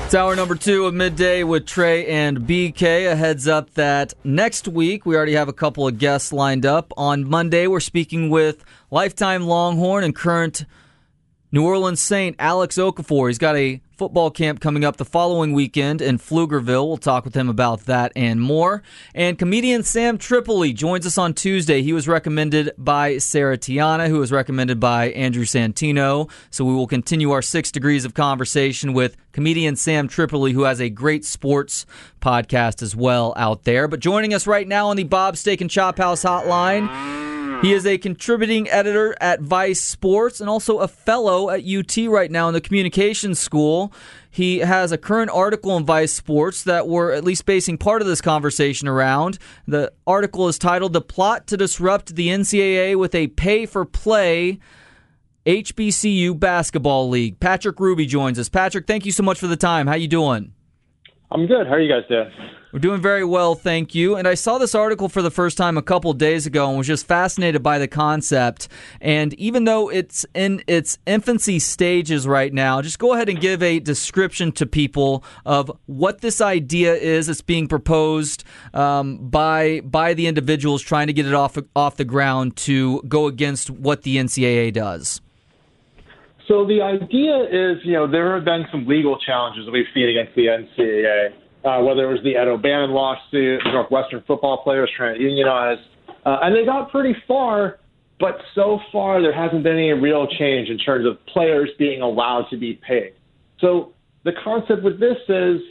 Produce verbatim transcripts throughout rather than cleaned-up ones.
It's hour number two of Midday with Trey and B K. A heads up that next week we already have a couple of guests lined up. On Monday, we're speaking with lifetime Longhorn and current New Orleans Saint Alex Okafor. He's got a football camp coming up the following weekend in Pflugerville. We'll talk with him about that and more. And comedian Sam Tripoli joins us on Tuesday. He was recommended by Sarah Tiana, who was recommended by Andrew Santino. So we will continue our six degrees of conversation with comedian Sam Tripoli, who has a great sports podcast as well out there. But joining us right now on the Bob Steak and Chop House hotline, he is a contributing editor at Vice Sports and also a fellow at U T right now in the communications school. He has a current article in Vice Sports that we're at least basing part of this conversation around. The article is titled "The Plot to Disrupt the N C double A with a Pay-for-Play H B C U Basketball League." Patrick Ruby joins us. Patrick, thank you so much for the time. How you doing? I'm good. How are you guys doing? We're doing very well, thank you. And I saw this article for the first time a couple days ago and was just fascinated by the concept. And even though it's in its infancy stages right now, just go ahead and give a description to people of what this idea is that's being proposed um, by by the individuals trying to get it off off the ground to go against what the N C double A does. So the idea is, you know, there have been some legal challenges that we've seen against the N C double A. Uh, whether it was the Ed O'Bannon lawsuit, Northwestern football players trying to unionize. Uh, and they got pretty far, but so far there hasn't been any real change in terms of players being allowed to be paid. So the concept with this is,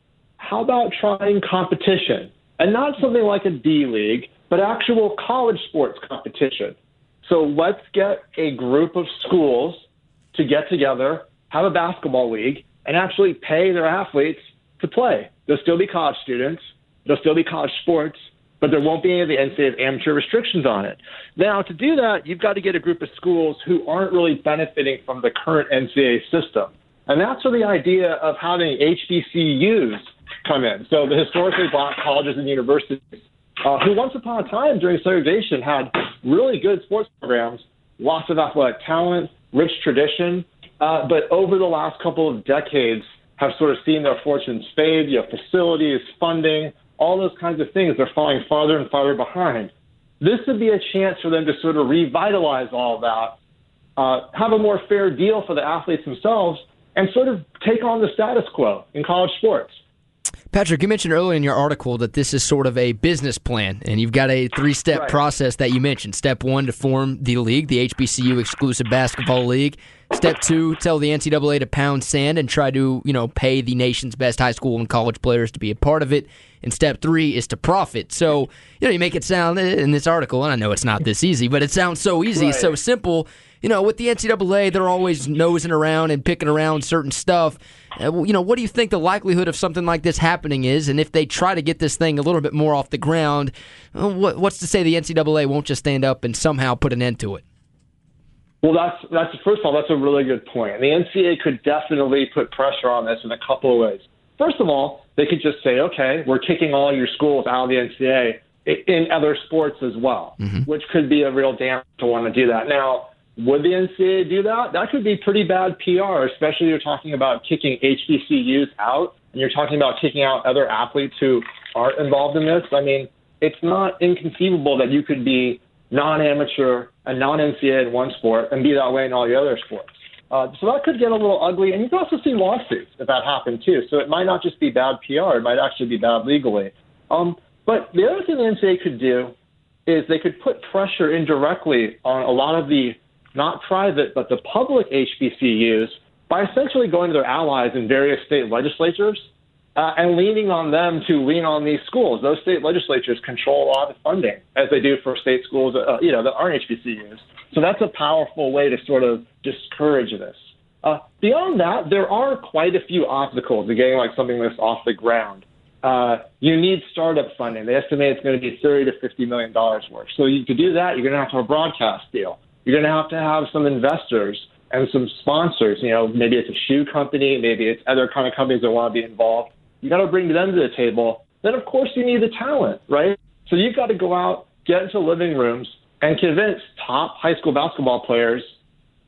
how about trying competition? And not something like a D-League, but actual college sports competition. So let's get a group of schools to get together, have a basketball league, and actually pay their athletes to play. There'll still be college students. There'll still be college sports, but there won't be any of the N C double A amateur restrictions on it. Now, to do that, you've got to get a group of schools who aren't really benefiting from the current N C double A system. And that's where the idea of having H B C Us come in. So the historically black colleges and universities, uh, who once upon a time during segregation had really good sports programs, lots of athletic talent, rich tradition, uh, but over the last couple of decades, have sort of seen their fortunes fade, you know, facilities, funding, all those kinds of things. They're falling farther and farther behind. This would be a chance for them to sort of revitalize all of that, uh, have a more fair deal for the athletes themselves, and sort of take on the status quo in college sports. Patrick, you mentioned earlier in your article that this is sort of a business plan, and you've got a three-step right. process that you mentioned. Step one, to form the league, the H B C U Exclusive Basketball League. Step two, tell the N C double A to pound sand and try to, you know, pay the nation's best high school and college players to be a part of it. And step three is to profit. So, you know, you make it sound in this article, and I know it's not this easy, but it sounds so easy, right. so simple. You know, with the N C double A, they're always nosing around and picking around certain stuff. Uh, you know, what do you think the likelihood of something like this happening is? And if they try to get this thing a little bit more off the ground, uh, what, what's to say the N C double A won't just stand up and somehow put an end to it? Well, that's that's first of all, that's a really good point. And the N C double A could definitely put pressure on this in a couple of ways. First of all, they could just say, okay, we're kicking all your schools out of the N C double A in other sports as well, mm-hmm. which could be a real damage to want to do that. Now, would the N C double A do that? That could be pretty bad P R, especially if you're talking about kicking H B C Us out and you're talking about kicking out other athletes who aren't involved in this. I mean, it's not inconceivable that you could be non-amateur and non-N C double A in one sport and be that way in all the other sports. Uh, so that could get a little ugly, and you can also see lawsuits if that happened too. So it might not just be bad P R, it might actually be bad legally. Um, but the other thing the N C double A could do is they could put pressure indirectly on a lot of the not private but the public H B C Us by essentially going to their allies in various state legislatures Uh, and leaning on them to lean on these schools. Those state legislatures control a lot of the funding, as they do for state schools, uh, you know, that aren't H B C Us. So that's a powerful way to sort of discourage this. Uh, beyond that, there are quite a few obstacles to getting like something like this off the ground. Uh, you need startup funding. They estimate it's going to be thirty to fifty million dollars worth. So you, to do that, you're going to have to have a broadcast deal. You're going to have to have some investors and some sponsors. You know, maybe it's a shoe company, maybe it's other kind of companies that want to be involved. You got to bring them to the table. Then, of course, you need the talent, right? So you've got to go out, get into living rooms, and convince top high school basketball players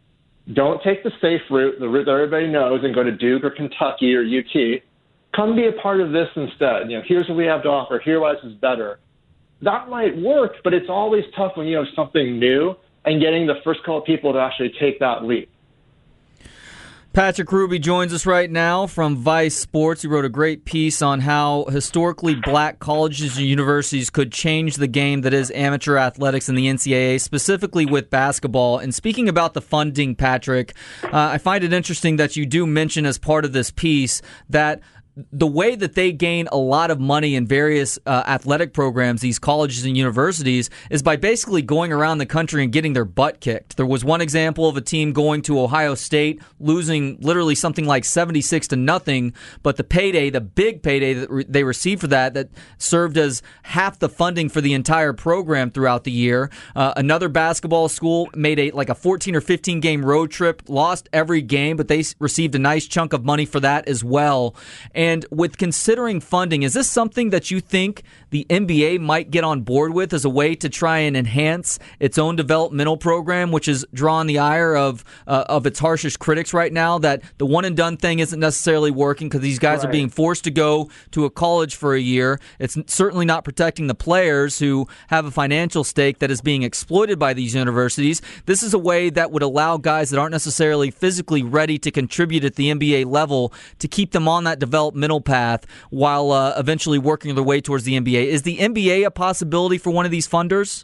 Don't take the safe route, the route that everybody knows, and go to Duke or Kentucky or U T. Come be a part of this instead. You know, here's what we have to offer. Here why this is better. That might work, but it's always tough when you have something new and getting the first couple of people to actually take that leap. Patrick Hruby joins us right now from Vice Sports. He wrote a great piece on how historically black colleges and universities could change the game that is amateur athletics in the N C double A, specifically with basketball. And speaking about the funding, Patrick, uh, I find it interesting that you do mention as part of this piece that the way that they gain a lot of money in various uh, athletic programs, these colleges and universities, is by basically going around the country and getting their butt kicked. There was one example of a team going to Ohio State, losing literally something like seventy-six to nothing, but the payday, the big payday that re- they received for that, that served as half the funding for the entire program throughout the year. Uh, another basketball school made a like a fourteen or fifteen game road trip, lost every game, but they received a nice chunk of money for that as well. And And with considering funding, is this something that you think the N B A might get on board with as a way to try and enhance its own developmental program, which is drawing the ire of uh, of its harshest critics right now, that the one-and-done thing isn't necessarily working because these guys right. are being forced to go to a college for a year. It's certainly not protecting the players who have a financial stake that is being exploited by these universities. This is a way that would allow guys that aren't necessarily physically ready to contribute at the N B A level to keep them on that developmental path while uh, eventually working their way towards the N B A. Is the N B A a possibility for one of these funders?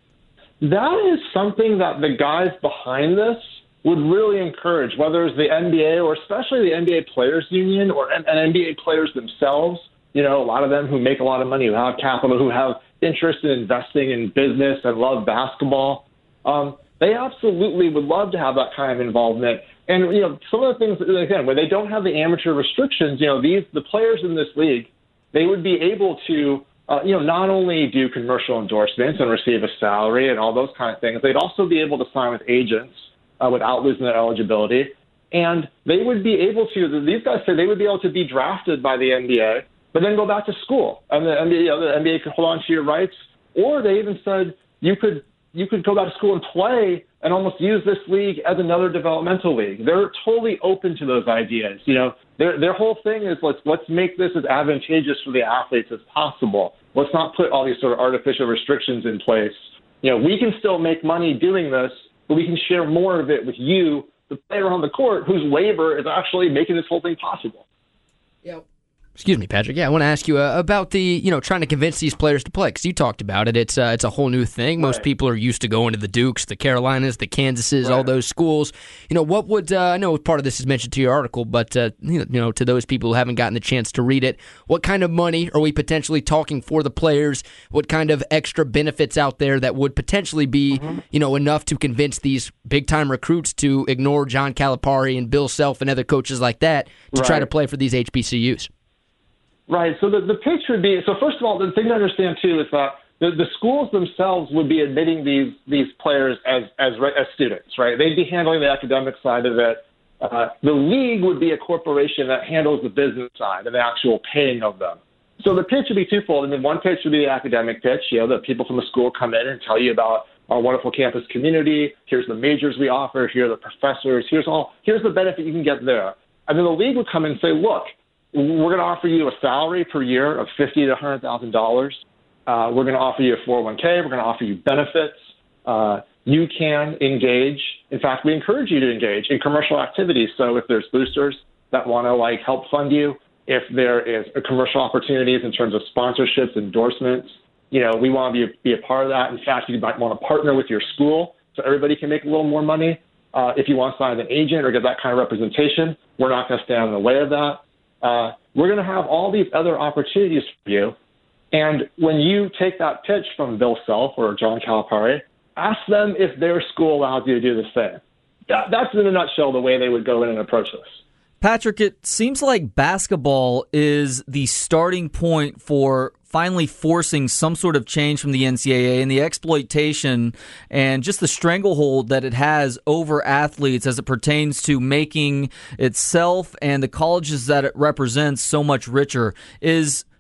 That is something that the guys behind this would really encourage, whether it's the N B A or especially the N B A Players Union or and N B A players themselves. You know, a lot of them who make a lot of money, who have capital, who have interest in investing in business and love basketball. Um, they absolutely would love to have that kind of involvement. And, you know, some of the things, again, when they don't have the amateur restrictions, you know, these the players in this league, they would be able to, uh, you know, not only do commercial endorsements and receive a salary and all those kind of things, they'd also be able to sign with agents uh, without losing their eligibility. And they would be able to, these guys say they would be able to be drafted by the N B A, but then go back to school. And the N B A, you know, the N B A could hold on to your rights. Or they even said you could you could go back to school and play and almost use this league as another developmental league. They're totally open to those ideas. You know, their their whole thing is let's let's make this as advantageous for the athletes as possible. Let's not put all these sort of artificial restrictions in place. You know, we can still make money doing this, but we can share more of it with you, the player on the court, whose labor is actually making this whole thing possible. Yeah. Excuse me, Patrick. Yeah, I want to ask you uh, about the, you know, trying to convince these players to play, because you talked about it. It's uh, it's a whole new thing. Most right. people are used to going to the Dukes, the Carolinas, the Kansases, right. all those schools. You know, what would, uh, I know part of this is mentioned to your article, but, uh, you know, to those people who haven't gotten the chance to read it, what kind of money are we potentially talking for the players? What kind of extra benefits out there that would potentially be, mm-hmm. you know, enough to convince these big-time recruits to ignore John Calipari and Bill Self and other coaches like that to right. try to play for these H B C Us? Right. So the, the pitch would be, so first of all, the thing to understand, too, is that the, the schools themselves would be admitting these these players as, as as students, right? They'd be handling the academic side of it. Uh, the league would be a corporation that handles the business side and the actual paying of them. So the pitch would be twofold. I mean, one pitch would be the academic pitch. You know, the people from the school come in and tell you about our wonderful campus community. Here's the majors we offer. Here are the professors. Here's all. Here's the benefit you can get there. And then the league would come in and say, look, we're going to offer you a salary per year of fifty thousand to one hundred thousand dollars. Uh, we're going to offer you a four oh one k. We're going to offer you benefits. Uh, you can engage. In fact, we encourage you to engage in commercial activities. So if there's boosters that want to like help fund you, if there is a commercial opportunities in terms of sponsorships, endorsements, you know, we want to be a, be a part of that. In fact, you might want to partner with your school so everybody can make a little more money. Uh, if you want to sign an agent or get that kind of representation, we're not going to stand in the way of that. Uh, we're going to have all these other opportunities for you. And when you take that pitch from Bill Self or John Calipari, ask them if their school allows you to do the same. That, that's in a nutshell the way they would go in and approach this. Patrick, it seems like basketball is the starting point for finally forcing some sort of change from the N C double A, and the exploitation and just the stranglehold that it has over athletes as it pertains to making itself and the colleges that it represents so much richer. Is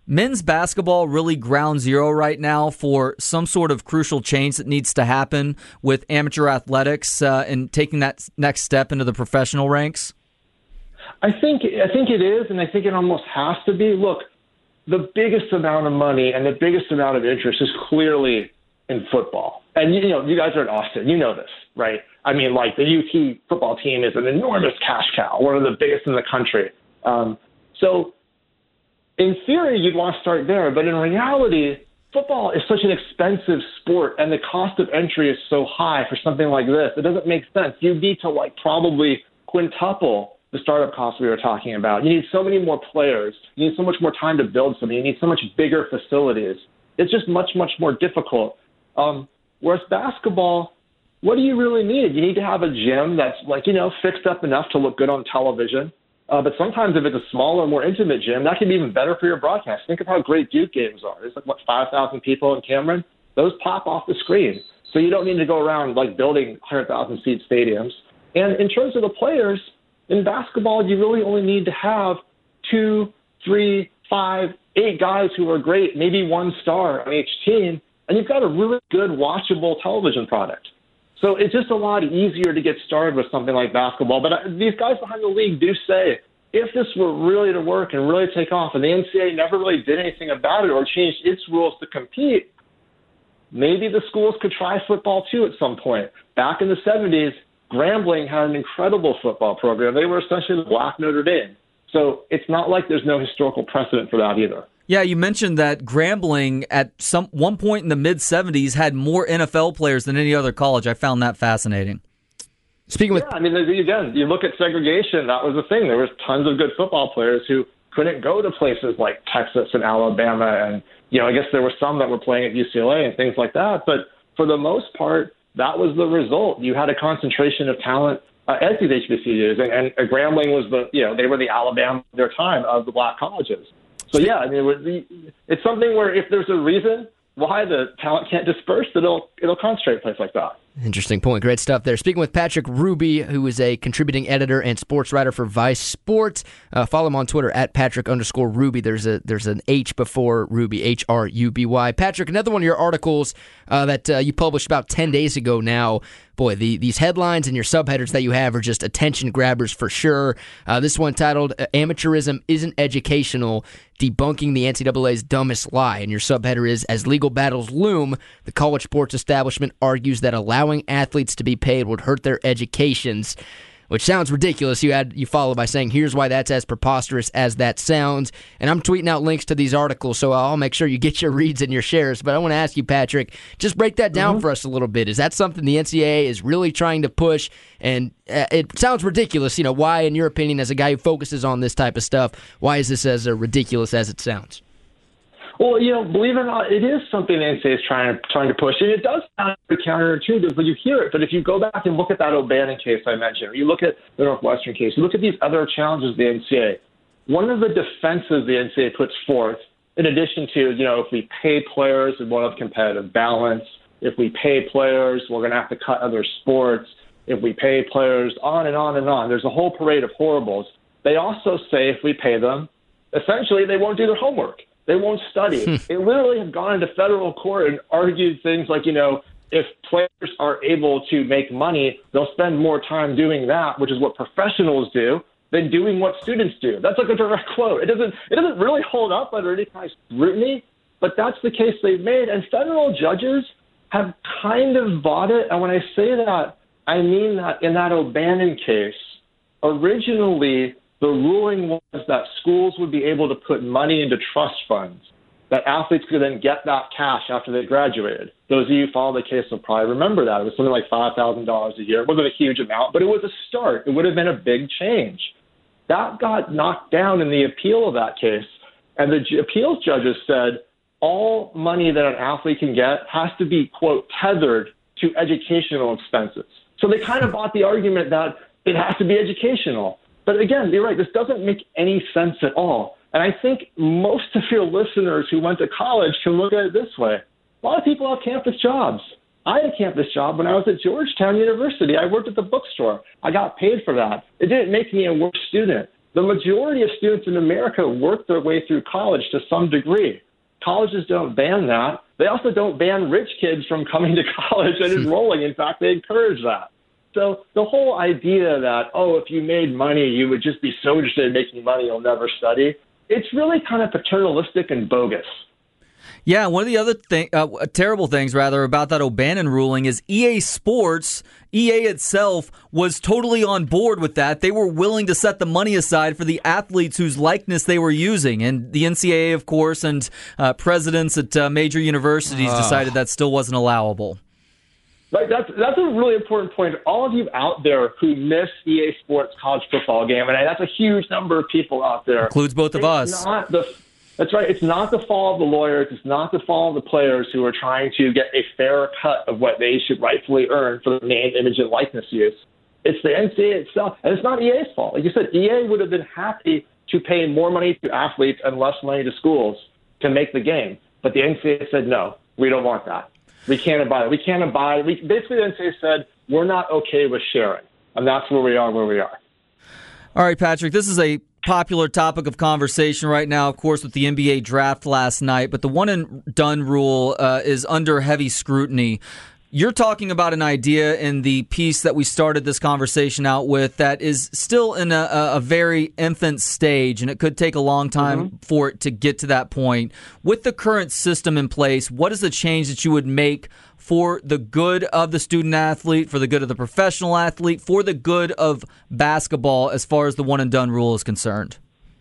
men's basketball really ground zero right now for some sort of crucial change that needs to happen with amateur athletics uh, and taking that next step into the professional ranks? I think I think it is, and I think it almost has to be. Look, the biggest amount of money and the biggest amount of interest is clearly in football. And, you know, you guys are in Austin. You know this, right? I mean, like, the U T football team is an enormous cash cow, one of the biggest in the country. Um, so, in theory, you'd want to start there. But in reality, football is such an expensive sport, and the cost of entry is so high for something like this. It doesn't make sense. You need to, like, probably quintuple the startup costs we were talking about. You need so many more players. You need so much more time to build something. You need so much bigger facilities. It's just much, much more difficult. Um, whereas basketball, what do you really need? You need to have a gym that's, like, you know, fixed up enough to look good on television. Uh, but sometimes if it's a smaller, more intimate gym, that can be even better for your broadcast. Think of how great Duke games are. There's like, what, five thousand people in Cameron? Those pop off the screen. So you don't need to go around, like, building one hundred thousand seat stadiums. And in terms of the players, in basketball, you really only need to have two, three, five, eight guys who are great, maybe one star on each team, and you've got a really good, watchable television product. So it's just a lot easier to get started with something like basketball. But these guys behind the league do say, if this were really to work and really take off, and the N C double A never really did anything about it or changed its rules to compete, maybe the schools could try football too at some point. Back in the seventies, Grambling had an incredible football program. They were essentially the Black Notre Dame. So it's not like there's no historical precedent for that either. Yeah, you mentioned that Grambling at some one point in the mid-seventies had more N F L players than any other college. I found that fascinating. Speaking with, yeah, I mean, again, you look at segregation, that was the thing. There was tons of good football players who couldn't go to places like Texas and Alabama. And, you know, I guess there were some that were playing at U C L A and things like that. But for the most part, that was the result. You had a concentration of talent uh, at these H B C Us, and, and Grambling was the, you know, they were the Alabama of their time of the black colleges. So, yeah, I mean, it would be, it's something where if there's a reason why the talent can't disperse, it'll, it'll concentrate a place like that. Interesting point. Great stuff there. Speaking with Patrick Ruby, who is a contributing editor and sports writer for Vice Sports. Uh, follow him on Twitter at Patrick underscore Ruby. There's a there's an H before Ruby, H R U B Y. Patrick, another one of your articles uh, that uh, you published about ten days ago now. Boy, the, these headlines and your subheaders that you have are just attention grabbers for sure. Uh, this one titled, Amateurism Isn't Educational, Debunking the N C double A's Dumbest Lie. And your subheader is, As legal battles loom, the college sports establishment argues that allowing athletes to be paid would hurt their educations, which sounds ridiculous. You add, you follow by saying, here's why that's as preposterous as that sounds. And I'm tweeting out links to these articles, so I'll make sure you get your reads and your shares. But I want to ask you, Patrick, just break that down mm-hmm. for us a little bit. Is that something the N C double A is really trying to push? And uh, it sounds ridiculous. You know, why, in your opinion, as a guy who focuses on this type of stuff, why is this as uh, ridiculous as it sounds? Well, you know, believe it or not, it is something the N C double A is trying to, trying to push. And it does sound counterintuitive when you hear it. But if you go back and look at that O'Bannon case I mentioned, or you look at the Northwestern case, you look at these other challenges of the N C double A, one of the defenses the N C double A puts forth, in addition to, you know, if we pay players, we won't have competitive balance. If we pay players, we're going to have to cut other sports. If we pay players, on and on and on. There's a whole parade of horribles. They also say if we pay them, essentially they won't do their homework. They won't study. They literally have gone into federal court and argued things like, you know, if players are able to make money, they'll spend more time doing that, which is what professionals do, than doing what students do. That's like a direct quote. It doesn't it doesn't really hold up under any kind of scrutiny, but that's the case they've made. And federal judges have kind of bought it. And when I say that, I mean that in that O'Bannon case, originally the ruling was that schools would be able to put money into trust funds, that athletes could then get that cash after they graduated. Those of you who follow the case will probably remember that. It was something like five thousand dollars a year. It wasn't a huge amount, but it was a start. It would have been a big change. That got knocked down in the appeal of that case, and the j- appeals judges said all money that an athlete can get has to be, quote, tethered to educational expenses. So they kind of bought the argument that it has to be educational. But again, you're right, this doesn't make any sense at all. And I think most of your listeners who went to college can look at it this way. A lot of people have campus jobs. I had a campus job when I was at Georgetown University. I worked at the bookstore. I got paid for that. It didn't make me a worse student. the majority of students in America work their way through college to some degree. Colleges don't ban that. They also don't ban rich kids from coming to college and enrolling. In fact, they encourage that. So the whole idea that, oh, if you made money, you would just be so interested in making money, you'll never study, it's really kind of paternalistic and bogus. Yeah, one of the other thing, uh, terrible things, rather, about that O'Bannon ruling is E A Sports, E A itself, was totally on board with that. They were willing to set the money aside for the athletes whose likeness they were using. And the N C double A, of course, and uh, presidents at uh, major universities uh. decided that still wasn't allowable. Right, that's that's a really important point. All of you out there who miss E A Sports college football game, and that's a huge number of people out there. Includes both of it's us. Not the, that's right. It's not the fault of the lawyers. It's not the fault of the players who are trying to get a fair cut of what they should rightfully earn for the name, image, and likeness use. It's the N C double A itself, and it's not E A's fault. Like you said, E A would have been happy to pay more money to athletes and less money to schools to make the game, but the N C double A said, no, we don't want that. We can't abide it. We can't abide it. We, basically, the N C double A said, we're not okay with sharing. And that's where we are where we are. All right, Patrick, this is a popular topic of conversation right now, of course, with the N B A draft last night. But the one and done rule uh, is under heavy scrutiny. You're talking about an idea in the piece that we started this conversation out with that is still in a, a very infant stage, and it could take a long time mm-hmm. for it to get to that point. With the current system in place, what is the change that you would make for the good of the student athlete, for the good of the professional athlete, for the good of basketball as far as the one and done rule is concerned?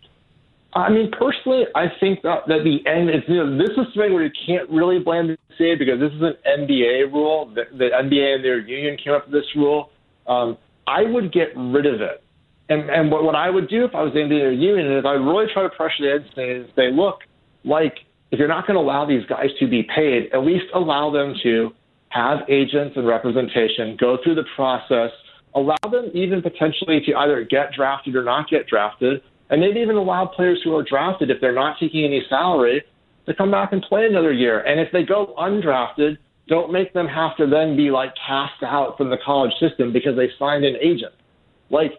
I mean, personally, I think that, that the end is, you know, this is something where you can't really blame the N C double A because this is an N B A rule. The, the N B A and their union came up with this rule. Um, I would get rid of it. And, and what, what I would do if I was the N B A or union is I would really try to pressure the N C double A and say, look, like, if you're not going to allow these guys to be paid, at least allow them to have agents and representation, go through the process, allow them even potentially to either get drafted or not get drafted, and maybe even allow players who are drafted, if they're not taking any salary, to come back and play another year. And if they go undrafted, don't make them have to then be, like, cast out from the college system because they signed an agent. Like,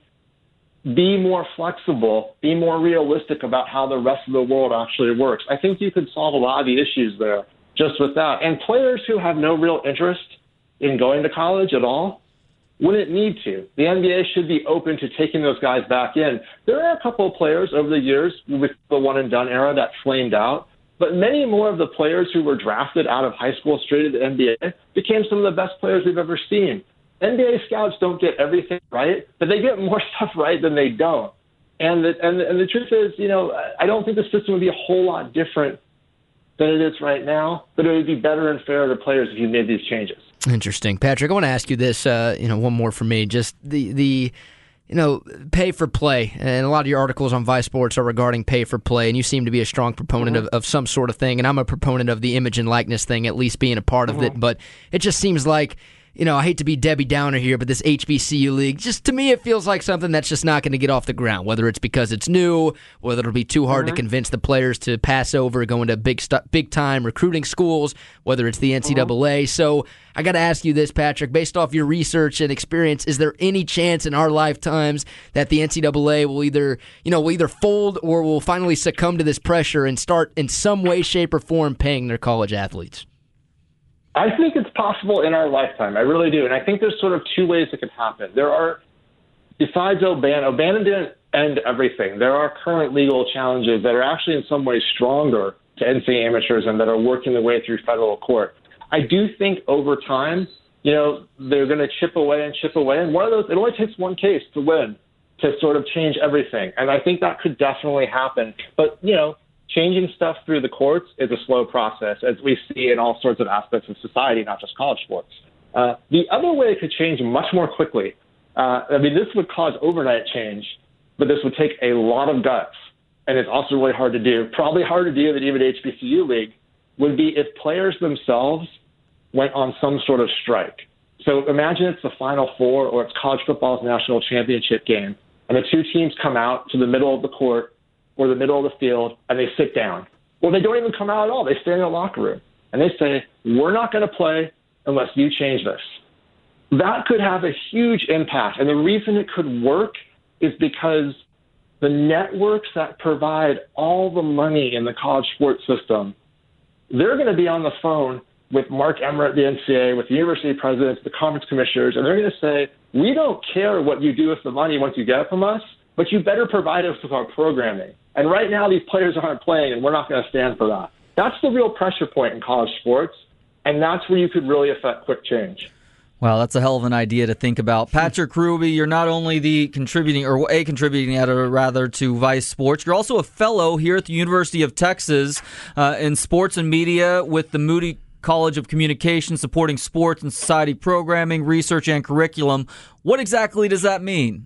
be more flexible, be more realistic about how the rest of the world actually works. I think you could solve a lot of the issues there just with that. And players who have no real interest in going to college at all wouldn't need to. The N B A should be open to taking those guys back in. There are a couple of players over the years with the one-and-done era that flamed out, but many more of the players who were drafted out of high school straight to the N B A became some of the best players we've ever seen. N B A scouts don't get everything right, but they get more stuff right than they don't. And the, and the, and the truth is, you know, I don't think the system would be a whole lot different than it is right now, but it would be better and fairer to players if you made these changes. Interesting. Patrick, I want to ask you this, uh, you know, one more for me. Just the, the, you know, pay for play. And a lot of your articles on Vice Sports are regarding pay for play, and you seem to be a strong proponent mm-hmm. of, of some sort of thing. And I'm a proponent of the image and likeness thing, at least being a part mm-hmm. of it. But it just seems like, you know, I hate to be Debbie Downer here, but this H B C U league, just to me, it feels like something that's just not going to get off the ground, whether it's because it's new, whether it'll be too hard mm-hmm. to convince the players to pass over, going to big st- big time recruiting schools, whether it's the N C double A. Mm-hmm. So I got to ask you this, Patrick, based off your research and experience, is there any chance in our lifetimes that the N C double A will either, you know, will either fold or will finally succumb to this pressure and start in some way, shape, or form paying their college athletes? I think it's possible in our lifetime. I really do. And I think there's sort of two ways it could happen. There are, besides O'Bannon, O'Bannon didn't end everything. There are current legal challenges that are actually in some ways stronger to N C double A amateurs and that are working their way through federal court. I do think over time, you know, they're going to chip away and chip away. And one of those, it only takes one case to win to sort of change everything. And I think that could definitely happen. But, you know, changing stuff through the courts is a slow process, as we see in all sorts of aspects of society, not just college sports. Uh, the other way it could change much more quickly, uh, I mean, this would cause overnight change, but this would take a lot of guts, and it's also really hard to do. Probably harder to do than even H B C U league would be if players themselves went on some sort of strike. So imagine it's the Final Four or it's college football's national championship game, and the two teams come out to the middle of the court or the middle of the field, and they sit down. Or they don't even come out at all. They stay in the locker room, and they say, we're not going to play unless you change this. That could have a huge impact, and the reason it could work is because the networks that provide all the money in the college sports system, they're going to be on the phone with Mark Emmert at the N C A A, with the university presidents, the conference commissioners, and they're going to say, we don't care what you do with the money once you get it from us, but you better provide us with our programming. And right now these players aren't playing, and we're not going to stand for that. That's the real pressure point in college sports, and that's where you could really affect quick change. Wow, that's a hell of an idea to think about. Patrick Hruby, you're not only the contributing, or a contributing editor, rather, to Vice Sports, you're also a fellow here at the University of Texas uh, in sports and media with the Moody College of Communication, supporting sports and society programming, research, and curriculum. What exactly does that mean?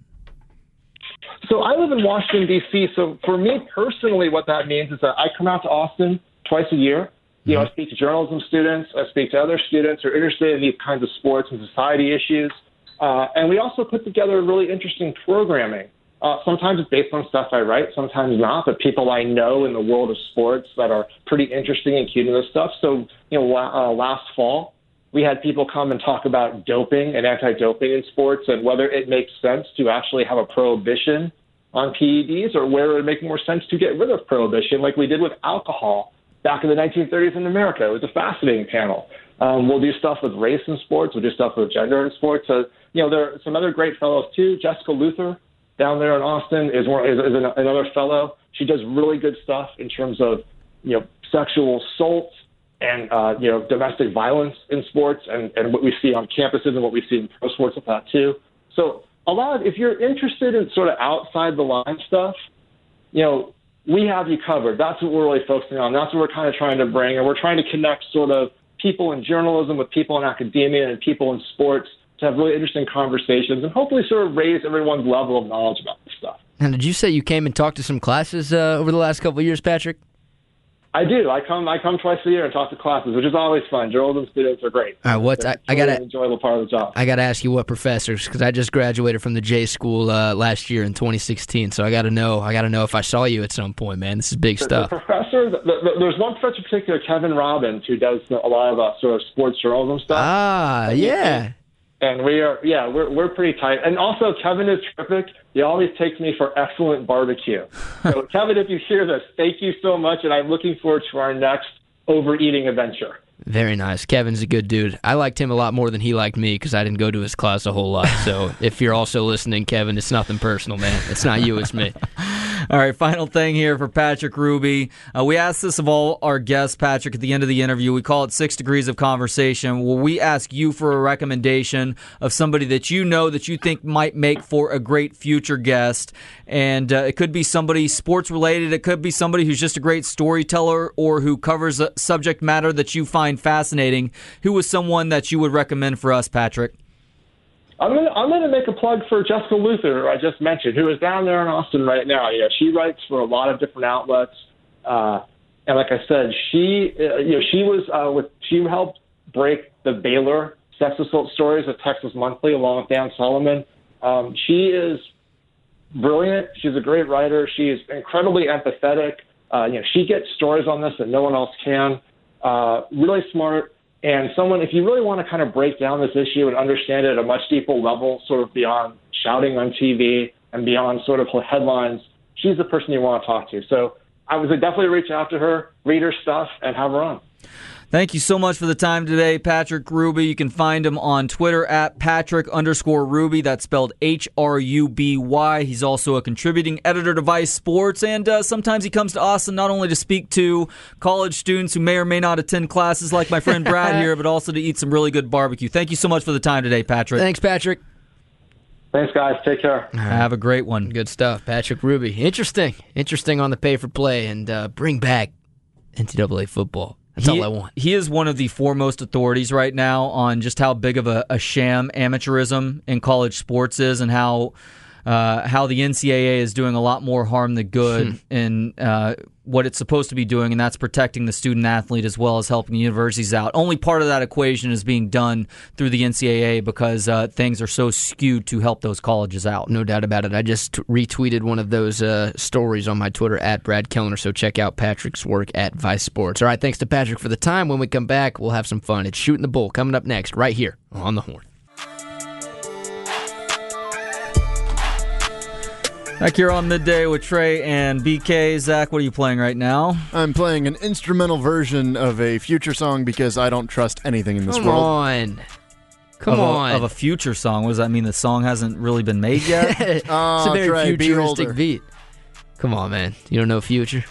So I live in Washington, D C, so for me personally, what that means is that I come out to Austin twice a year. You know, I speak to journalism students, I speak to other students who are interested in these kinds of sports and society issues. Uh, and we also put together really interesting programming. Uh, sometimes it's based on stuff I write, sometimes not, but people I know in the world of sports that are pretty interesting and keen to this stuff. So, you know, uh, last fall, we had people come and talk about doping and anti-doping in sports and whether it makes sense to actually have a prohibition on P E Ds or where it would make more sense to get rid of prohibition like we did with alcohol back in the nineteen thirties in America. It was a fascinating panel. Um, we'll do stuff with race in sports. We'll do stuff with gender in sports. So, you know, there are some other great fellows, too. Jessica Luther down there in Austin is, one, is, is another fellow. She does really good stuff in terms of, you know, sexual assault and, uh, you know, domestic violence in sports and, and what we see on campuses and what we see in pro sports with that, too. So a lot of, if you're interested in sort of outside the line stuff, you know, we have you covered. That's what we're really focusing on. That's what we're kind of trying to bring. And we're trying to connect sort of people in journalism with people in academia and people in sports to have really interesting conversations and hopefully sort of raise everyone's level of knowledge about this stuff. Now, did you say you came and talked to some classes uh, over the last couple of years, Patrick? I do. I come I come twice a year and talk to classes, which is always fun. Journalism students are great. All right, what's I, I got an enjoyable part of the job. I got to ask you what professors, because I just graduated from the J School uh, last year in twenty sixteen. So I got to know. I got to know if I saw you at some point, man. This is big the, stuff. The professor, the, the, there's one professor in particular, Kevin Robbins, who does a lot of uh, sort of sports journalism stuff. Ah, yeah. And we are, yeah, we're we're pretty tight. And also, Kevin is terrific. He always takes me for excellent barbecue. So, Kevin, if you hear this, thank you so much, and I'm looking forward to our next overeating adventure. Very nice. Kevin's a good dude. I liked him a lot more than he liked me because I didn't go to his class a whole lot. So if you're also listening, Kevin, it's nothing personal, man. It's not you, it's me. All right, final thing here for Patrick Hruby. Uh, we ask this of all our guests, Patrick, at the end of the interview. We call it Six Degrees of Conversation, where we ask you for a recommendation of somebody that you know that you think might make for a great future guest. And uh, it could be somebody sports-related. It could be somebody who's just a great storyteller or who covers a subject matter that you find fascinating. Who was someone that you would recommend for us, Patrick? I'm gonna I'm gonna make a plug for Jessica Luther, who I just mentioned, who is down there in Austin right now. Yeah, she writes for a lot of different outlets, uh, and like I said, she uh, you know she was uh, with she helped break the Baylor sex assault stories at Texas Monthly along with Dan Solomon. Um, she is brilliant. She's a great writer. She's incredibly empathetic. Uh, you know, she gets stories on this that no one else can. Uh, really smart. And someone, if you really want to kind of break down this issue and understand it at a much deeper level, sort of beyond shouting on T V and beyond sort of headlines, she's the person you want to talk to. So I would definitely reach out to her, read her stuff, and have her on. Thank you so much for the time today, Patrick Hruby. You can find him on Twitter at Patrick underscore Hruby. That's spelled H R U B Y. He's also a contributing editor to Vice Sports, and uh, sometimes he comes to Austin not only to speak to college students who may or may not attend classes like my friend Brad here, but also to eat some really good barbecue. Thank you so much for the time today, Patrick. Thanks, Patrick. Thanks, guys. Take care. Right. Have a great one. Good stuff, Patrick Hruby. Interesting. Interesting on the pay-for-play, and uh, bring back N C double A football. That's he, all I want. He is one of the foremost authorities right now on just how big of a, a sham amateurism in college sports is, and how uh, how the N C double A is doing a lot more harm than good in uh, what it's supposed to be doing, and that's protecting the student athlete as well as helping the universities out. Only part of that equation is being done through the N C double A because uh, things are so skewed to help those colleges out. No doubt about it. I just t- retweeted one of those uh, stories on my Twitter at Brad Kellner, so check out Patrick's work at Vice Sports. All right, thanks to Patrick for the time. When we come back, we'll have some fun. It's Shooting the Bull coming up next right here on The Horn. Back here on Midday with Trey and B K. Zach, what are you playing right now? I'm playing an instrumental version of a Future song because I don't trust anything in this Come world. on. Come of a, on. Of a Future song. What does that mean? The song hasn't really been made yet? It's Oh, a very Trey, be futuristic older. beat. Come on, man. You don't know Future?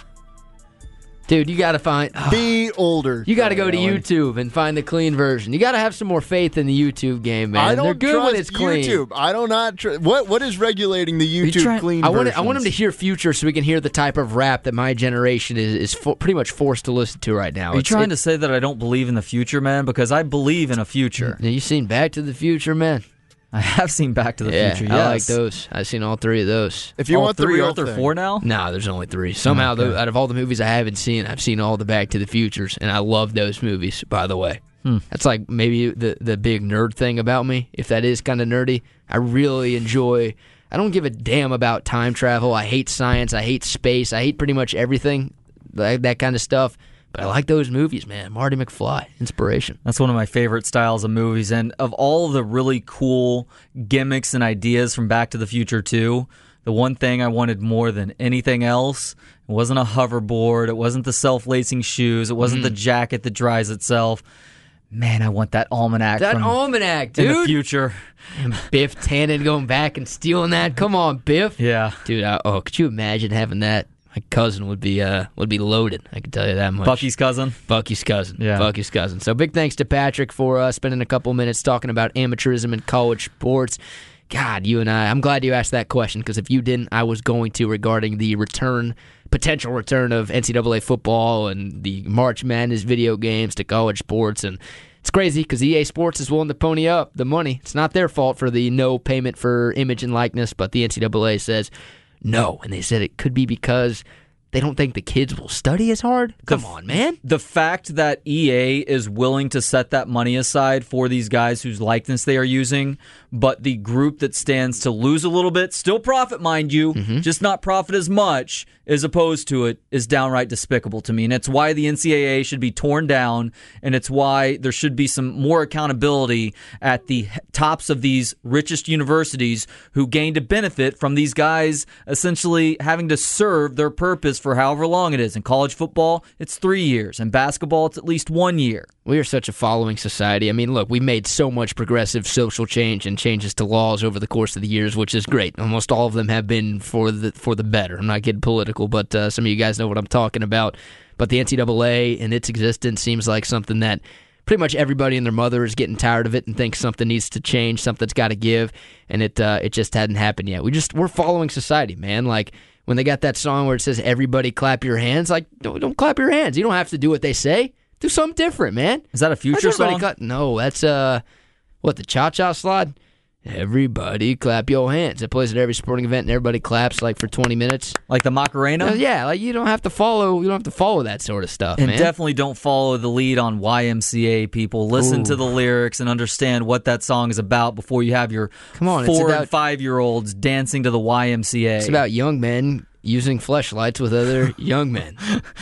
Dude, you got to find... oh, Be older. you got to go to Ellen. YouTube and find the clean version. You got to have some more faith in the YouTube game, man. I don't They're good trust when it's clean. YouTube. I do not. Tr- what What is regulating the YouTube trying- clean I want versions? I want him to hear Future so we can hear the type of rap that my generation is, is fo- pretty much forced to listen to right now. Are you It's- trying it- to say that I don't believe in the future, man? Because I believe in a future. Have you seen Back to the Future, man? I have seen Back to the yeah, Future, I yes. like those. I've seen all three of those. If you All want the three, real aren't there thing. four now? No, there's only three. Somehow, Okay. though, out of all the movies I haven't seen, I've seen all the Back to the Futures, and I love those movies, by the way. Hmm. That's like maybe the, the big nerd thing about me, if that is kind of nerdy. I really enjoy... I don't give a damn about time travel. I hate science. I hate space. I hate pretty much everything, that, that kind of stuff. But I like those movies, man. Marty McFly, inspiration. That's one of my favorite styles of movies. And of all of the really cool gimmicks and ideas from Back to the Future two, the one thing I wanted more than anything else, it wasn't a hoverboard, it wasn't the self-lacing shoes, it wasn't Mm. the jacket that dries itself. Man, I want that almanac That from almanac, in the dude. future. And Biff Tannen going back and stealing that. Come on, Biff. Yeah. Dude, I, oh, could you imagine having that? My cousin would be uh would be loaded. I can tell you that much. Bucky's cousin. Bucky's cousin. Yeah. Bucky's cousin. So big thanks to Patrick for uh, spending a couple minutes talking about amateurism in college sports. God, you and I, I'm glad you asked that question because if you didn't, I was going to regarding the return, potential return of N C double A football and the March Madness video games to college sports. And it's crazy because E A Sports is willing to pony up the money. It's not their fault for the no payment for image and likeness, but the N C double A says no. And they said it could be because they don't think the kids will study as hard. Come The- on, man. The fact that E A is willing to set that money aside for these guys whose likeness they are using, but the group that stands to lose a little bit, still profit, mind you, just not profit as much as opposed to it, is downright despicable to me. And it's why the N C double A should be torn down, and it's why there should be some more accountability at the tops of these richest universities who gain to benefit from these guys essentially having to serve their purpose for however long it is. In college football, it's three years. In basketball, it's at least one year. We are such a following society. I mean, look, we made so much progressive social change and changes to laws over the course of the years, which is great. Almost all of them have been for the for the better. I'm not getting political, but uh, some of you guys know what I'm talking about. But the N C double A and its existence seems like something that pretty much everybody and their mother is getting tired of it and thinks something needs to change, something's got to give, and it uh, it just hadn't happened yet. We just we're following society, man. Like when they got that song where it says "Everybody clap your hands," like don't, don't clap your hands. You don't have to do what they say. Do something different, man. Is that a future Why's everybody song? Clap? No, that's uh, what the Cha Cha Slide. Everybody clap your hands. It plays at every sporting event, and everybody claps like for twenty minutes. Like the Macarena? Uh, yeah, like you don't have to follow. You don't have to follow that sort of stuff, And man. definitely don't follow the lead on Y M C A, people. Listen Ooh. to the lyrics and understand what that song is about before you have your Come on, it's four about- and five-year-olds dancing to the Y M C A. It's about young men using fleshlights with other young men.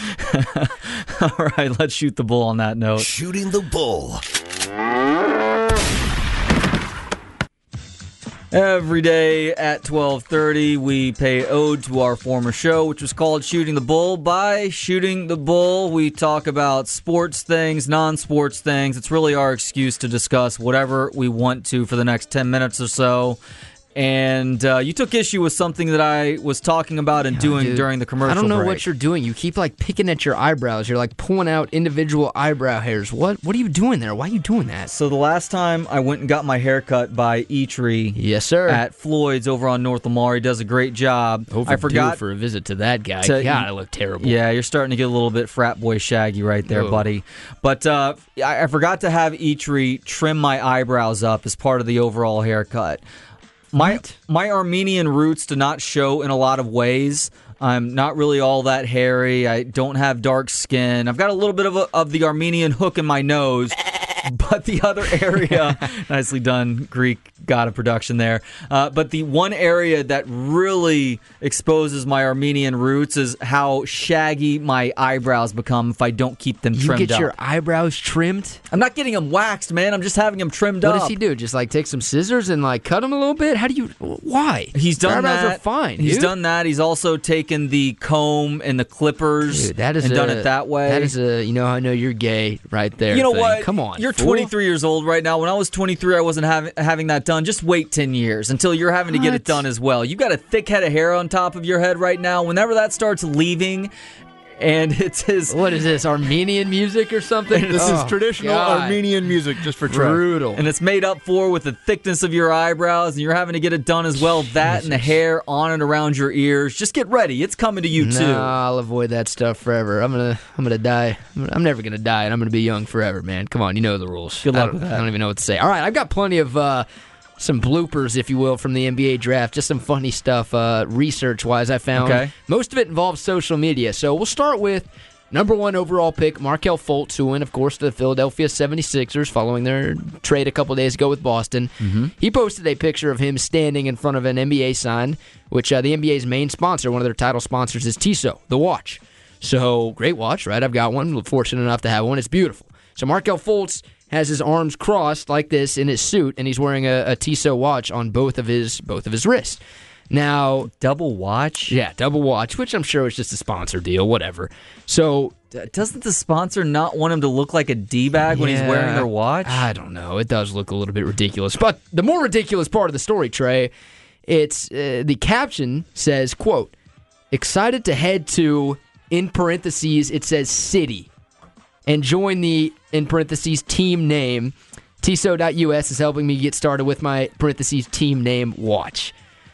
All right, let's shoot the bull on that note. Shooting the Bull. Every day at twelve thirty, we pay ode to our former show, which was called Shooting the Bull. By Shooting the Bull, we talk about sports things, non-sports things. It's really our excuse to discuss whatever we want to for the next ten minutes or so. And uh, you took issue with something that I was talking about and doing Dude, during the commercial I don't know break. what you're doing. You keep like picking at your eyebrows. You're like pulling out individual eyebrow hairs. What What are you doing there? Why are you doing that? So the last time I went and got my hair cut by Eatree Yes, sir. at Floyd's over on North Lamar, he does a great job. Overdue I forgot for a visit to that guy. to- God, I look terrible. Yeah, you're starting to get a little bit frat boy shaggy right there, Ugh. buddy. But uh, I, I forgot to have Eatree trim my eyebrows up as part of the overall haircut. My What? my Armenian roots do not show in a lot of ways. I'm not really all that hairy. I don't have dark skin. I've got a little bit of a, of the Armenian hook in my nose, but the other area, nicely done, Greek god of production there. Uh, but the one area that really exposes my Armenian roots is how shaggy my eyebrows become if I don't keep them You trimmed get up. your eyebrows trimmed? I'm not getting them waxed, man. I'm just having them trimmed What up. does he do? Just like take some scissors and like cut them a little bit? How do you? Why? He's Your done eyebrows that. are fine. He's dude. done that. He's also taken the comb and the clippers Dude, that is and a, done it that way. That is a, you know, I know you're gay right there. You know thing. what? Come on. You're fool. twenty-three years old right now. When I was twenty-three, I wasn't having having that done. Just wait ten years until you're having to get it What? done as well. You got a thick head of hair on top of your head right now. Whenever that starts leaving, and it's his What is this, Armenian music or something? This Oh, is traditional God. Armenian music just for Trey. Brutal. and it's made up for with the thickness of your eyebrows, and you're having to get it done as well. That and the hair on and around your ears. Just get ready. It's coming to you too. No, I'll avoid that stuff forever. I'm gonna, I'm gonna die. I'm, I'm never gonna die, and I'm gonna be young forever, man. Come on, you know the rules. Good luck I don't- with that. I don't even know what to say. All right, I've got plenty of uh, some bloopers, if you will, from the N B A draft. Just some funny stuff, uh, research-wise. I found Okay. most of it involves social media. So we'll start with number one overall pick, Markelle Fultz, who went, of course, to the Philadelphia seventy-sixers following their trade a couple days ago with Boston. Mm-hmm. He posted a picture of him standing in front of an N B A sign, which uh, the N B A's main sponsor, one of their title sponsors, is Tissot, the watch. So, great watch, right? I've got one. Fortunate enough to have one. It's beautiful. So, Markelle Fultz has his arms crossed like this in his suit, and he's wearing a, a Tissot watch on both of his both of his wrists. Now, Double watch? yeah, double watch, which I'm sure was just a sponsor deal, whatever. So, D- Doesn't the sponsor not want him to look like a D-bag when he's yeah, wearing their watch? I don't know. It does look a little bit ridiculous. But the more ridiculous part of the story, Trey, it's uh, the caption says, quote, excited to head to, in parentheses, it says city, and join the, in parentheses, team name. Tissot dot U S is helping me get started with my, parentheses, team name watch.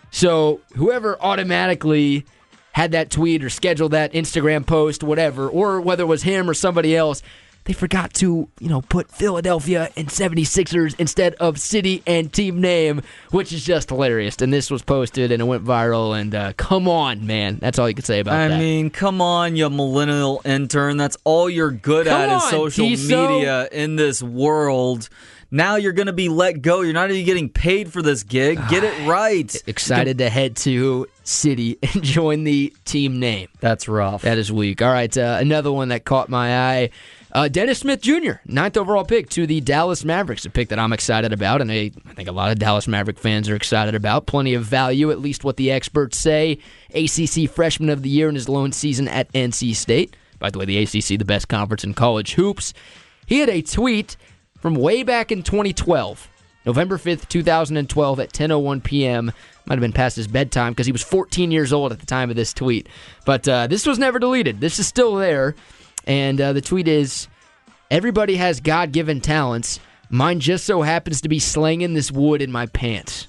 So whoever automatically had that tweet or scheduled that Instagram post, whatever, or whether it was him or somebody else, they forgot to, you know, put Philadelphia and seventy-sixers instead of city and team name, which is just hilarious. And this was posted and it went viral. And uh, come on, man. That's all you can say about I that. mean, come on, you millennial intern. That's all you're good Come at on, is social Tissot. media in this world. Now you're going to be let go. You're not even getting paid for this gig. Get it right. Excited to head to city and join the team name. That's rough. That is weak. All right, uh, another one that caught my eye. Uh, Dennis Smith Junior, ninth overall pick to the Dallas Mavericks, a pick that I'm excited about, and a, I think a lot of Dallas Maverick fans are excited about. Plenty of value, at least what the experts say. A C C Freshman of the Year in his lone season at N C State. By the way, the A C C, the best conference in college hoops. He had a tweet from way back in twenty twelve, November fifth, twenty twelve at ten oh one p.m. Might have been past his bedtime because he was fourteen years old at the time of this tweet. But uh, this was never deleted. This is still there. And uh, the tweet is, everybody has God-given talents. Mine just so happens to be slanging this wood in my pants.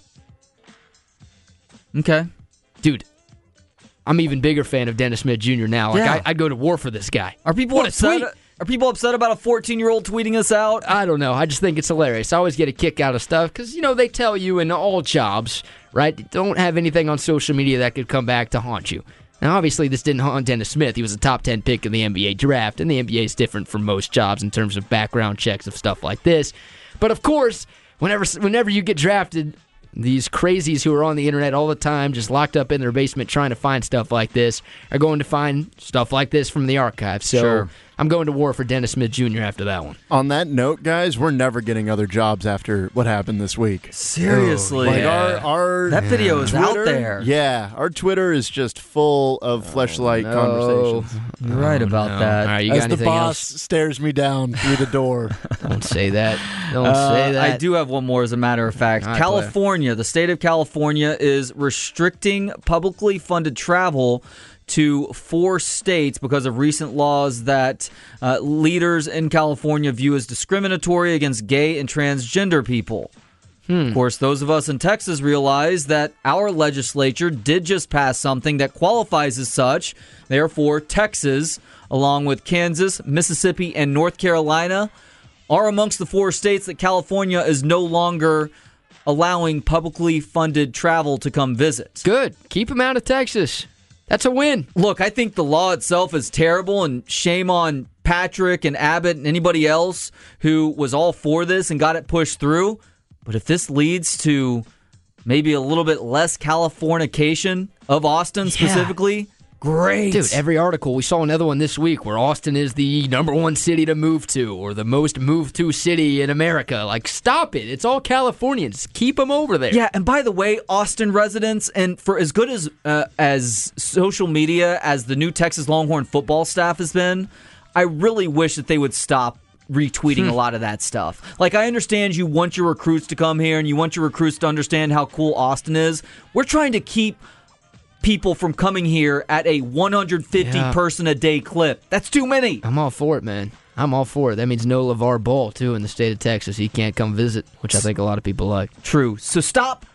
Okay. Dude, I'm an even bigger fan of Dennis Smith Junior now. Like, Yeah. I, I'd go to war for this guy. Are people What a upset? tweet. Are people upset about a fourteen-year-old tweeting us out? I don't know. I just think it's hilarious. I always get a kick out of stuff because, you know, they tell you in all jobs, right, don't have anything on social media that could come back to haunt you. Now, obviously, this didn't haunt Dennis Smith. He was a top ten pick in the N B A draft, and the N B A is different from most jobs in terms of background checks of stuff like this. But, of course, whenever whenever you get drafted, these crazies who are on the internet all the time, just locked up in their basement trying to find stuff like this, are going to find stuff like this from the archive. So Sure. I'm going to war for Dennis Smith Junior after that one. On that note, guys, we're never getting other jobs after what happened this week. Seriously. Like Yeah. our, our That video is Twitter, out there. Yeah, our Twitter is just full of fleshlight no. conversations. You're right about No. that. All right, you As got the anything boss else? stares me down through the door. Don't say that. Don't Uh, say that. I do have one more, as a matter of fact. All right, California, the state of California, is restricting publicly funded travel to four states because of recent laws that uh, leaders in California view as discriminatory against gay and transgender people. Of course, those of us in Texas realize that our legislature did just pass something that qualifies as such. Therefore, Texas, along with Kansas, Mississippi, and North Carolina, are amongst the four states that California is no longer allowing publicly funded travel to come visit. Good. Keep him out of Texas. That's a win. Look, I think the law itself is terrible, and shame on Patrick and Abbott and anybody else who was all for this and got it pushed through. But if this leads to maybe a little bit less Californication of Austin specifically, yeah. Great. Dude, every article, we saw another one this week where Austin is the number one city to move to or the most moved to city in America. Like, stop it. It's all Californians. Keep them over there. Yeah, and by the way, Austin residents, and for as good as uh, as social media as the new Texas Longhorn football staff has been, I really wish that they would stop retweeting a lot of that stuff. Like, I understand you want your recruits to come here and you want your recruits to understand how cool Austin is. We're trying to keep people from coming here at a one hundred fifty yeah. person a day clip. That's too many. I'm all for it, man. I'm all for it. That means no LeVar Ball, too, in the state of Texas. He can't come visit, which I think a lot of people like. True. So stop.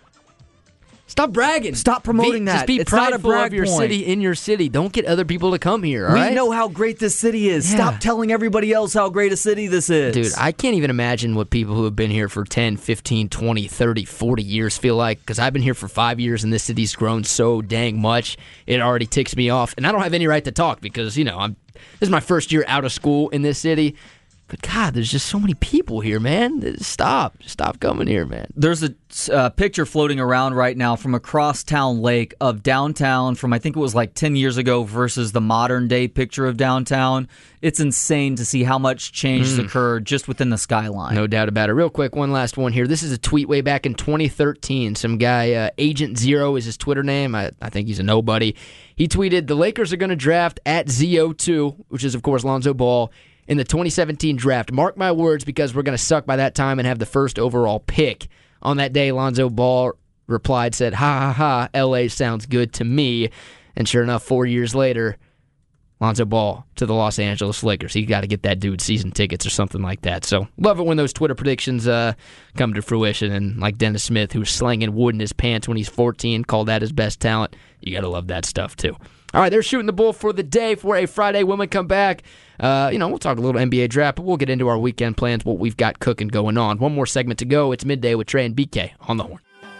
Stop bragging. Stop promoting be, that. Just be it's prideful not a brag of your point. city in your city. Don't get other people to come here, all we right? know how great this city is. Yeah. Stop telling everybody else how great a city this is. Dude, I can't even imagine what people who have been here for ten, fifteen, twenty, thirty, forty years feel like, because I've been here for five years and this city's grown so dang much, it already ticks me off. And I don't have any right to talk because, you know, I'm this is my first year out of school in this city. But, God, there's just so many people here, man. Stop. Stop coming here, man. There's a uh, picture floating around right now from a crosstown lake of downtown from, I think it was like ten years ago versus the modern-day picture of downtown. It's insane to see how much change has mm. occurred just within the skyline. No doubt about it. Real quick, one last one here. This is a tweet way back in twenty thirteen. Some guy, uh, Agent Zero is his Twitter name. I, I think he's a nobody. He tweeted, the Lakers are going to draft at Z O two, which is, of course, Lonzo Ball, in the twenty seventeen draft. Mark my words, because we're going to suck by that time and have the first overall pick. On that day, Lonzo Ball replied, said, ha ha ha, L A sounds good to me. And sure enough, four years later, Lonzo Ball to the Los Angeles Lakers. He got to get that dude season tickets or something like that. So love it when those Twitter predictions uh, come to fruition. And like Dennis Smith, who's slanging wood in his pants when he's fourteen, called that his best talent. You got to love that stuff too. All right, they're shooting the bull for the day for a Friday. When we come back, uh, you know, we'll talk a little N B A draft, but we'll get into our weekend plans, what we've got cooking going on. One more segment to go. It's Midday with Trey and B K on the Horn.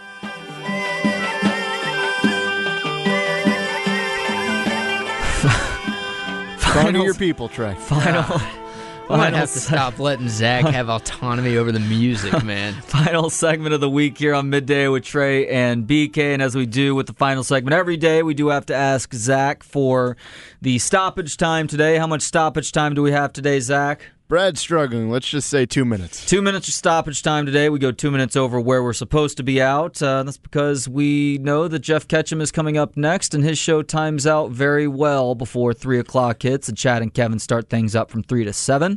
Talk to your people, Trey. Final. I might have to stop letting Zach have autonomy over the music, man. Final segment of the week here on Midday with Trey and B K. And as we do with the final segment every day, we do have to ask Zach for the stoppage time today. How much stoppage time do we have today, Zach? Brad's struggling. Let's just say two minutes. Two minutes of stoppage time today. We go two minutes over where we're supposed to be out. Uh, that's because we know that Jeff Ketchum is coming up next, and his show times out very well before three o'clock hits, and Chad and Kevin start things up from three to seven.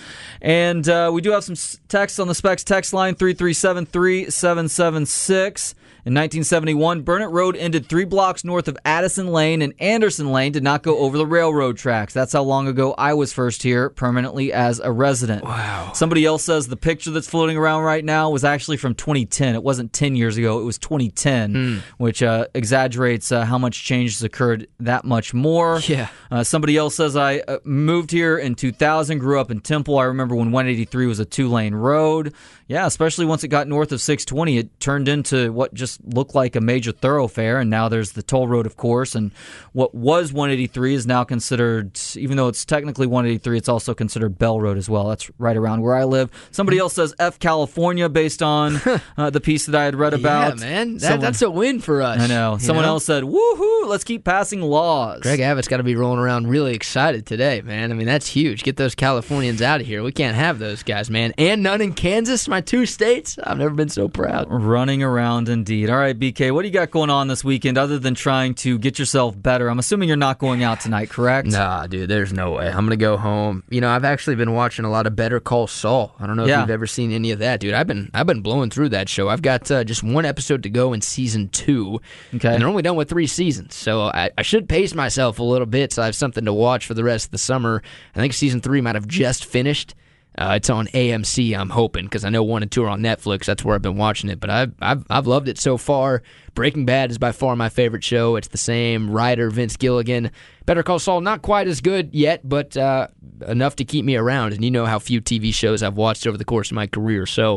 And uh, we do have some text on the Specs text line, three three seven, three seven seven six. In nineteen seventy-one, Burnett Road ended three blocks north of Addison Lane, and Anderson Lane did not go over the railroad tracks. That's how long ago I was first here permanently as a resident. Wow. Somebody else says the picture that's floating around right now was actually from twenty ten. It wasn't ten years ago. It was twenty ten, mm. which uh, exaggerates uh, how much change has occurred that much more. Yeah. Uh, somebody else says, I uh, moved here in two thousand, grew up in Temple. I remember when one eighty-three was a two-lane road. Yeah, especially once it got north of six twenty, it turned into what just looked like a major thoroughfare, and now there's the toll road, of course, and what was one eighty-three is now considered, even though it's technically one eighty-three, it's also considered Bell Road as well. That's right around where I live. Somebody else says F California based on uh, the piece that I had read about. Yeah, man, that, Someone, that's a win for us. I know. Someone know? else said, woohoo, let's keep passing laws. Greg Abbott's got to be rolling around really excited today, man. I mean, that's huge. Get those Californians out of here. We can't have those guys, man. And none in Kansas, my two states. I've never been so proud. Running around indeed. All right, B K, what do you got going on this weekend other than trying to get yourself better? I'm assuming you're not going out tonight, correct? Nah, dude, there's no way. I'm going to go home. You know, I've actually been watching a lot of Better Call Saul. I don't know if yeah. you've ever seen any of that, dude. I've been I've been blowing through that show. I've got uh, just one episode to go in season two. Okay. And they're only done with three seasons. So I, I should pace myself a little bit so I have something to watch for the rest of the summer. I think season three might have just finished. Uh, it's on A M C, I'm hoping, because I know one and two are on Netflix. That's where I've been watching it. But I've, I've I've loved it so far. Breaking Bad is by far my favorite show. It's the same writer, Vince Gilligan. Better Call Saul, not quite as good yet, but uh, enough to keep me around. And you know how few T V shows I've watched over the course of my career. So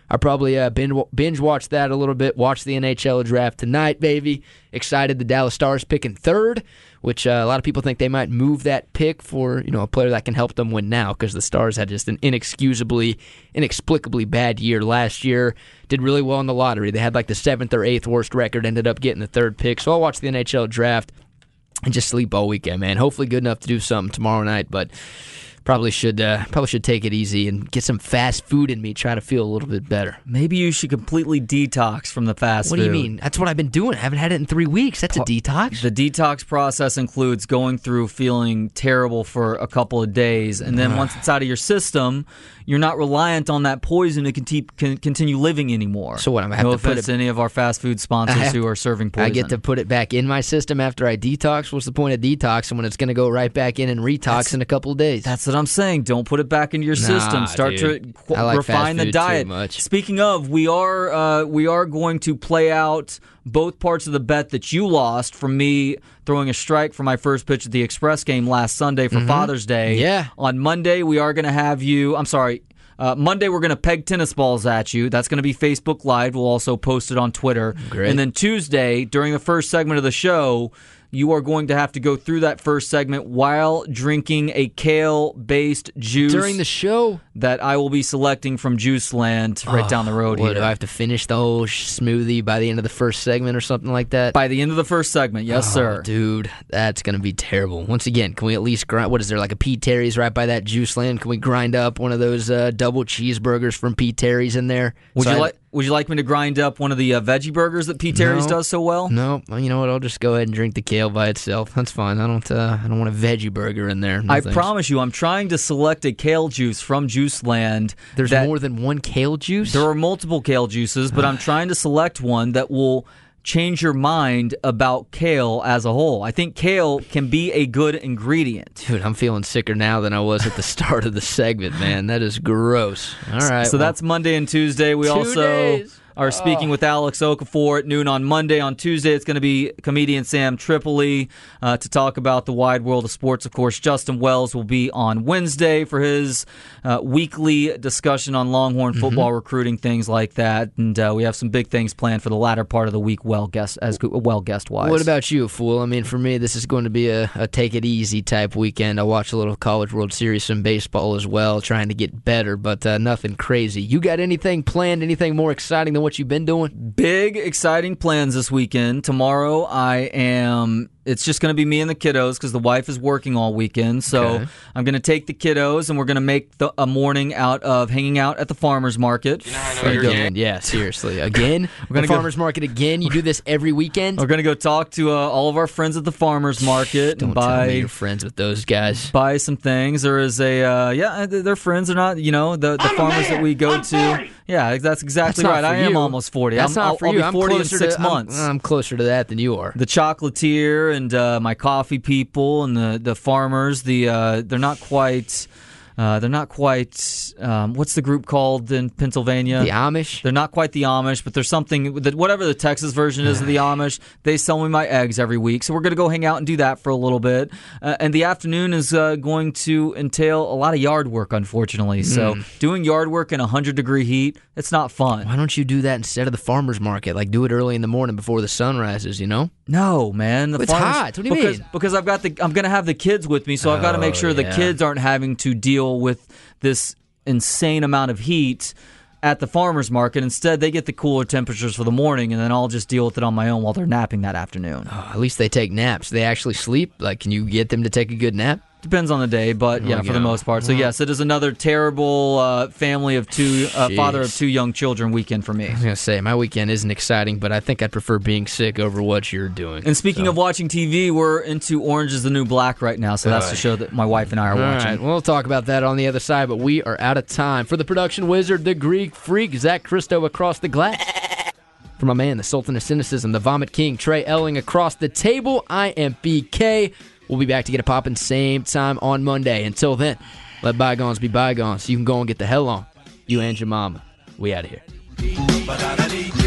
I probably uh, binge, binge watch that a little bit. Watch the N H L draft tonight, baby. Excited the Dallas Stars picking third, which uh, a lot of people think they might move that pick for you know a player that can help them win now because the Stars had just an inexcusably, inexplicably bad year last year. Did really well in the lottery. They had like the seventh or eighth worst record, ended up getting the third pick. So I'll watch the N H L draft and just sleep all weekend, man. Hopefully good enough to do something tomorrow night, but Probably should uh, probably should take it easy and get some fast food in me, try to feel a little bit better. Maybe you should completely detox from the fast what food. What do you mean? That's what I've been doing. I haven't had it in three weeks. That's a detox. The detox process includes going through feeling terrible for a couple of days, and then once it's out of your system, you're not reliant on that poison to conti- con- continue living anymore. So what, I'm going to no have to put offense it, to any of our fast food sponsors have, who are serving poison. I get to put it back in my system after I detox? What's the point of detoxing when it's going to go right back in and retox that's, in a couple of days? That's what I'm saying. Don't put it back into your nah, system. Start dude. to qu- like refine the diet. Too much. Speaking of, we are uh, we are going to play out both parts of the bet that you lost from me throwing a strike for my first pitch at the Express game last Sunday for mm-hmm. Father's Day. Yeah. On Monday, we are going to have you. I'm sorry. Uh, Monday, we're going to peg tennis balls at you. That's going to be Facebook Live. We'll also post it on Twitter. Great. And then Tuesday, during the first segment of the show, you are going to have to go through that first segment while drinking a kale-based juice. During the show? That I will be selecting from Juice Land right oh, down the road what, here. Do I have to finish the whole smoothie by the end of the first segment or something like that? By the end of the first segment, yes, oh, sir. Dude, that's going to be terrible. Once again, can we at least grind? What is there, like a Pete Terry's right by that Juice Land? Can we grind up one of those uh, double cheeseburgers from Pete Terry's in there? Would so you I, like? Would you like me to grind up one of the uh, veggie burgers that Pete Terry's no, does so well? No, you know what? I'll just go ahead and drink the kale by itself. That's fine. I don't. Uh, I don't want a veggie burger in there. No I thanks. promise you, I'm trying to select a kale juice from Juice Land. There's that, more than one kale juice? There are multiple kale juices, but I'm trying to select one that will change your mind about kale as a whole. I think kale can be a good ingredient. Dude, I'm feeling sicker now than I was at the start of the segment, man. That is gross. All right. So well, that's Monday and Tuesday. We two also days. are speaking oh. with Alex Okafor at noon on Monday. On Tuesday, it's going to be comedian Sam Tripoli uh, to talk about the wide world of sports. Of course, Justin Wells will be on Wednesday for his uh, weekly discussion on Longhorn football mm-hmm. recruiting, things like that. And uh, we have some big things planned for the latter part of the week, well guest as well guest wise. What about you, fool? I mean, for me, this is going to be a, a take it easy type weekend. I'll watch a little College World Series, some baseball as well, trying to get better, but uh, nothing crazy. You got anything planned? Anything more exciting than what you've been doing? Big, exciting plans this weekend. Tomorrow, I am... It's just going to be me and the kiddos because the wife is working all weekend. So okay. I'm going to take the kiddos and we're going to make the, a morning out of hanging out at the farmer's market. You know how I know you're again. Yeah, seriously. Again? We're going to farmer's market again? You do this every weekend? We're going to go talk to uh, all of our friends at the farmer's market. Don't and buy, tell me you're friends with those guys. Buy some things. There is a, uh, yeah, they're friends. They're not, you know, the, the farmers that we go I'm to. forty. Yeah, that's exactly that's right. I am you. almost forty. That's I'm, not I'll, for I'll you. be I'm forty in closer six to, months. I'm, I'm closer to that than you are. The chocolatier and uh, my coffee people and the, the farmers, the uh, they're not quite... Uh, they're not quite, um, what's the group called in Pennsylvania? The Amish? They're not quite the Amish, but there's something, that whatever the Texas version is of the Amish, they sell me my eggs every week. So we're going to go hang out and do that for a little bit. Uh, and the afternoon is uh, going to entail a lot of yard work, unfortunately. So mm. doing yard work in one hundred degree heat, it's not fun. Why don't you do that instead of the farmer's market? Like, do it early in the morning before the sun rises, you know? No, man. The it's farmers, hot. What do you because, mean? Because I've got the, I'm going to have the kids with me, so I've got to make sure oh, the yeah. kids aren't having to deal with this insane amount of heat at the farmer's market. Instead, they get the cooler temperatures for the morning, and then I'll just deal with it on my own while they're napping that afternoon. Oh, at least they take naps. They actually sleep. Like, can you get them to take a good nap? Depends on the day, but yeah, oh, for yeah. the most part. So yes, it is another terrible uh, family of two, uh, father of two young children weekend for me. I was going to say, my weekend isn't exciting, but I think I'd prefer being sick over what you're doing. And speaking so. of watching T V, we're into Orange is the New Black right now, so that's uh, the show that my wife and I are all watching. Right, we'll talk about that on the other side, but we are out of time. For the production wizard, the Greek freak, Zach Christo across the glass. For my man, the Sultan of Cynicism, the Vomit King, Trey Elling across the table, I am B K. We'll be back to get it popping same time on Monday. Until then, let bygones be bygones so you can go and get the hell on. You and your mama. We out of here.